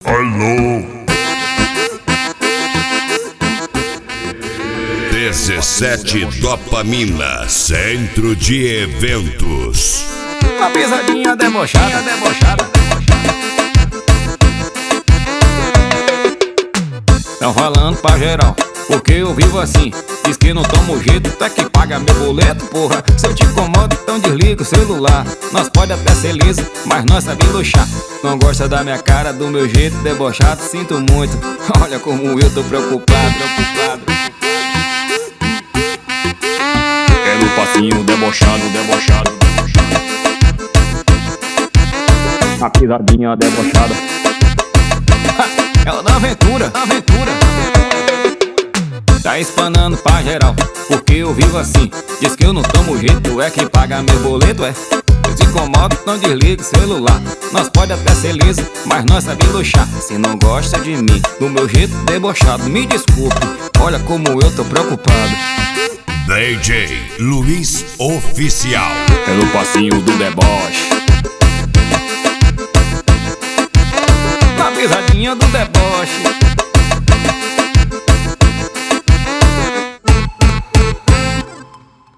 Alô. 17 Dopamina, Centro de Eventos. Uma pisadinha debochada, debochada. Tão falando pra geral, porque eu vivo assim. Diz que não tomo jeito, até que paga meu boleto, porra. Se eu te incomodo, então desliga o celular. Nós pode até ser liso, mas nós sabe luxar. Não gosta da minha cara, do meu jeito debochado, sinto muito. Olha como eu tô preocupado, preocupado. É no passinho debochado, debochado. A pisadinha debochada. É o da aventura, aventura. Tá espanando pra geral, porque eu vivo assim. Diz que eu não tomo jeito, é quem paga meu boleto, é. Eu te incomodo, não desliga o celular. Nós pode até ser liso, mas nós sabe luxar. Se não gosta de mim, do meu jeito debochado, me desculpe, olha como eu tô preocupado. DJ Luiz Oficial. Pelo passinho do deboche.